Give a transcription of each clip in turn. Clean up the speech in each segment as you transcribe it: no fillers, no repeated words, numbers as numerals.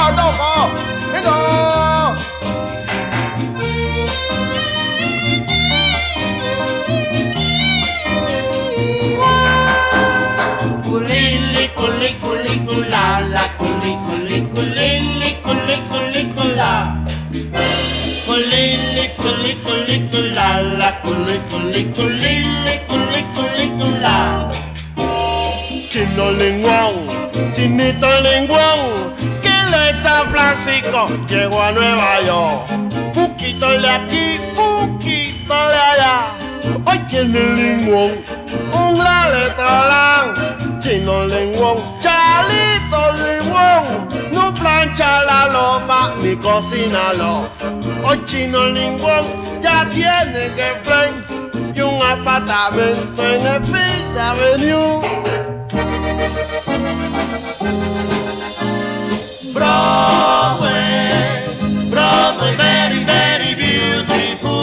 豆腐，那个。 Kulili kuli kuli kulala kuli kuli kulili kuli kuli kula kulili kuli kuli kulala kuli kuli kulili kuli kuli kula Chino Linguón, Chinito Linguón, que de San Francisco llegó a Nueva York. Poquito de aquí, poquito de allá. Hoy tiene Linguón, un restaurante. Chino Linguón, Charlito Linguón, no plancha la lopa ni cocinalo. Hoy Chino Linguón ya tiene que frente y un apartamento en el Fifth Avenue. Broadway, Broadway, very, very beautiful.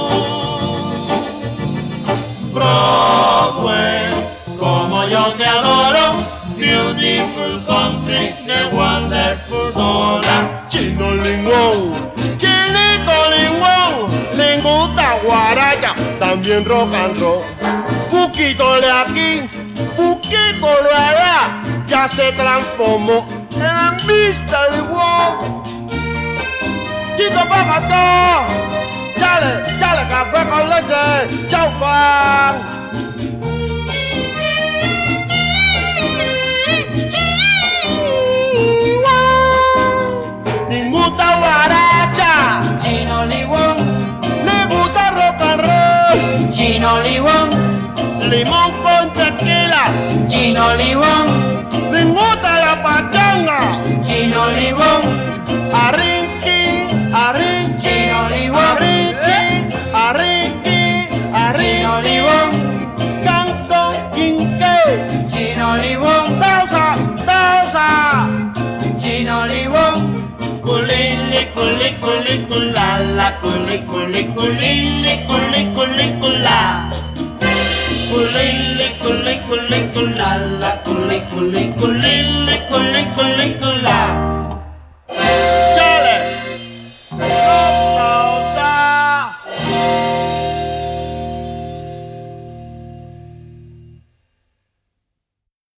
Broadway, como yo te adoro, beautiful country, the wonderful dollar. Chino Linguón, Chinito Linguón, le gusta guaracha, también rock and roll. Poquito de aquí, poquito de allá, ya se transformó en la vista del Linguón. Chito Papato, chale, chale café con leche, chau fan. Le gusta guaracha, Chino Linguón, le gusta rock and roll, Chino Linguón, limón con tequila, Chino Linguón, le gusta la pachanga, Chino Linguón, arrinqui, arrinqui, Chino Linguón, arrinqui, arrinqui, Chino arrinqui, Linguón, canto, quinqué, Chino Linguón, dausa, dausa. Chino Linguón, kulili kuli kuli kulala kuli kuli kulili kuli kuli kula kulili kuli kuli kulala kuli kuli kuli